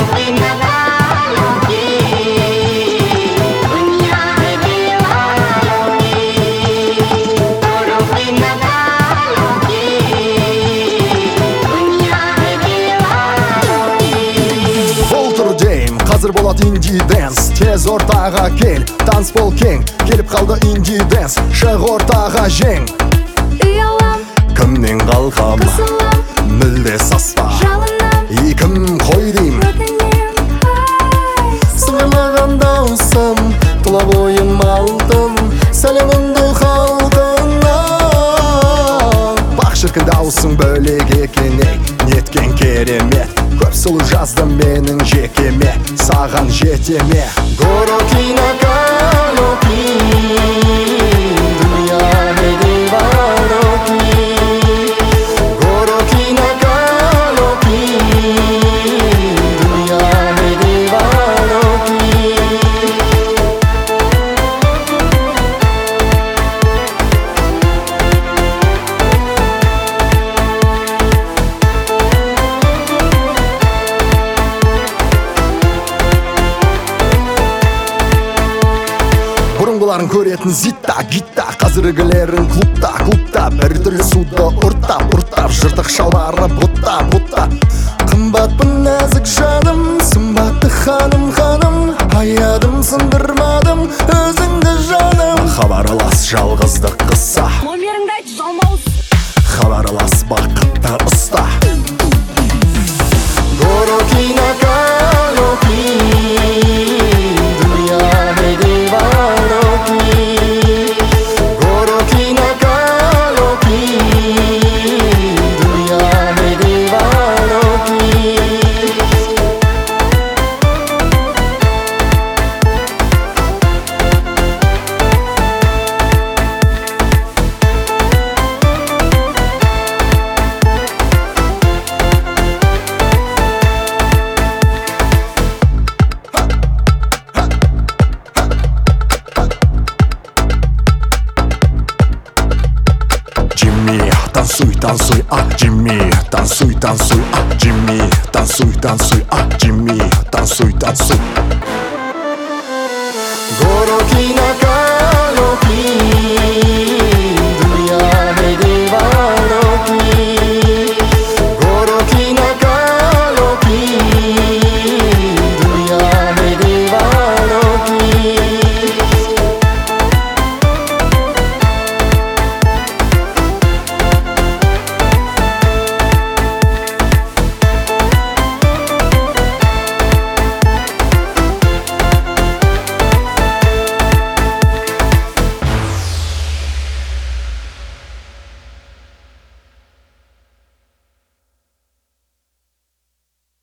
Hazır болот инди дэнс, тез ортага кел, танцпол кең, келип калды инди дэнс, шык ортага жең. Үй алам, Кімнен қалқам, кысылам, мүлде саспа, жалынам, икім қой дейм. өтінем, Сыңғырлаған даусым, тұла бойым алтын, сәлемімді халқына. Бақ шіркін даусың бөлек екен, ей, неткен керемет. Көп сұлу жаздым менің жекеме, саған жетеме. Горокина канопи, дүния медиваноки. Горокина канопи, дүния медиваноки. Бұрынғыларын көретін зитта, гитта, қазіргілерін клубта, бір түрлі суды ұрттап, жыртық шалбары бұтта. Қымбатпын нәзік жаным, сымбатты ханым, аядым сындырмадым өзіңді жаным. Хабарлас жалғыздық қыса, номеріңді айт, жалмауыз. хабарлас бақытты ұста. Горокина канопи, дүния медиваноки. Горокина канопи, дүния медиваноки. Танцуй, Джимми, танцуй, Джимми, танцуй, Джимми, танцуй. Горокина